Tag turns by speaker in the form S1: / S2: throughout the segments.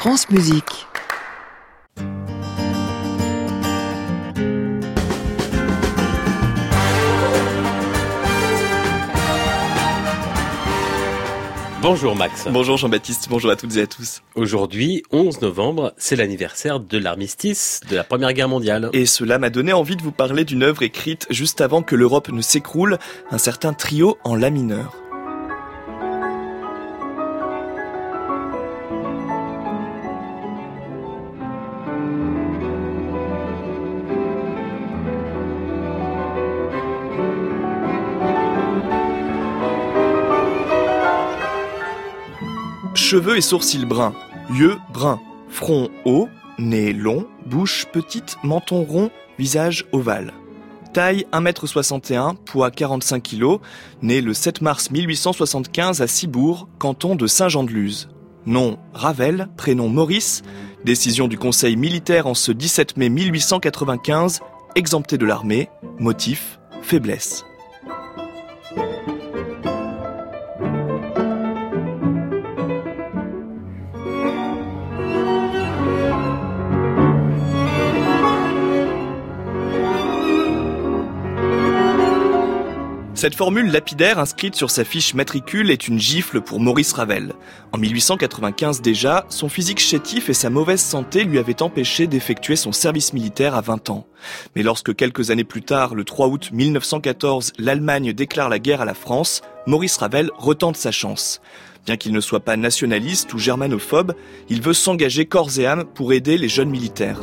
S1: France Musique.
S2: Bonjour Max.
S3: Bonjour Jean-Baptiste, bonjour à toutes et à tous.
S2: Aujourd'hui, 11 novembre, c'est l'anniversaire de l'armistice de la Première Guerre mondiale.
S3: Et cela m'a donné envie de vous parler d'une œuvre écrite juste avant que l'Europe ne s'écroule, un certain trio en la mineur. Cheveux et sourcils bruns, yeux bruns, front haut, nez long, bouche petite, menton rond, visage ovale. Taille 1m61, poids 45 kg, né le 7 mars 1875 à Cibourg, canton de Saint-Jean-de-Luz. Nom Ravel, prénom Maurice, décision du Conseil militaire en ce 17 mai 1895, exempté de l'armée, motif faiblesse. Cette formule lapidaire inscrite sur sa fiche matricule est une gifle pour Maurice Ravel. En 1895 déjà, son physique chétif et sa mauvaise santé lui avaient empêché d'effectuer son service militaire à 20 ans. Mais lorsque quelques années plus tard, le 3 août 1914, l'Allemagne déclare la guerre à la France, Maurice Ravel retente sa chance. Bien qu'il ne soit pas nationaliste ou germanophobe, il veut s'engager corps et âme pour aider les jeunes militaires.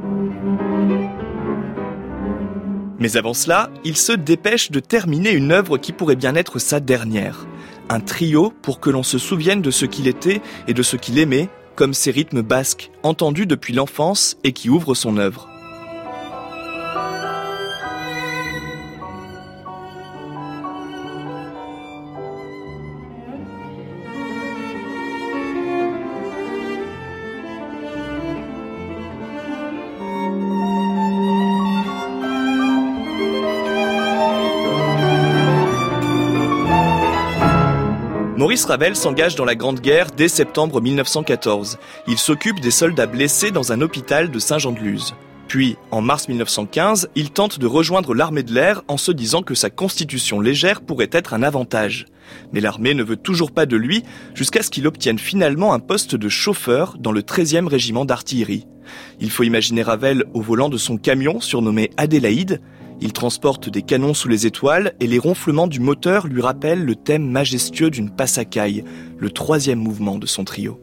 S3: Mais avant cela, il se dépêche de terminer une œuvre qui pourrait bien être sa dernière. Un trio pour que l'on se souvienne de ce qu'il était et de ce qu'il aimait, comme ces rythmes basques, entendus depuis l'enfance et qui ouvrent son œuvre. Maurice Ravel s'engage dans la Grande Guerre dès septembre 1914. Il s'occupe des soldats blessés dans un hôpital de Saint-Jean-de-Luz. Puis, en mars 1915, il tente de rejoindre l'armée de l'air en se disant que sa constitution légère pourrait être un avantage. Mais l'armée ne veut toujours pas de lui jusqu'à ce qu'il obtienne finalement un poste de chauffeur dans le 13e régiment d'artillerie. Il faut imaginer Ravel au volant de son camion surnommé Adélaïde. Il transporte des canons sous les étoiles et les ronflements du moteur lui rappellent le thème majestueux d'une passacaille, le 3e mouvement de son trio.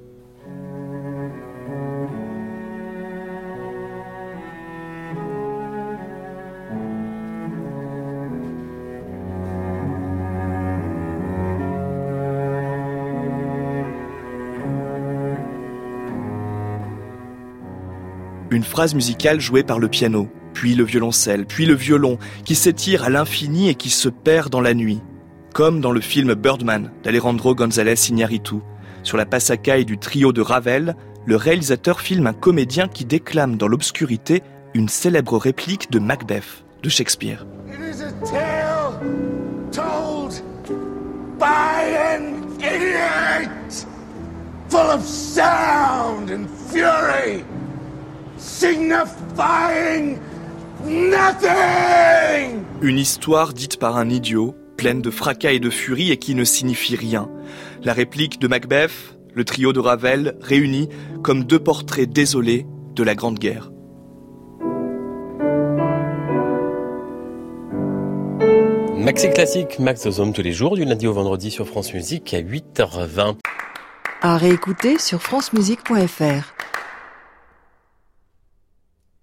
S3: Une phrase musicale jouée par le piano, puis le violoncelle, puis le violon, qui s'étire à l'infini et qui se perd dans la nuit. Comme dans le film Birdman d'Alejandro González Iñárritu. Sur la passacaille du trio de Ravel, le réalisateur filme un comédien qui déclame dans l'obscurité une célèbre réplique de Macbeth de Shakespeare.
S4: It is a tale told by an idiot, full of sound and fury, signifying nothing.
S3: Une histoire dite par un idiot, pleine de fracas et de furie et qui ne signifie rien. La réplique de Macbeth, le trio de Ravel, réunis comme deux portraits désolés de la Grande Guerre.
S2: Maxi Classique, Max Ozome tous les jours, du lundi au vendredi sur France Musique à 8h20.
S1: À réécouter sur francemusique.fr.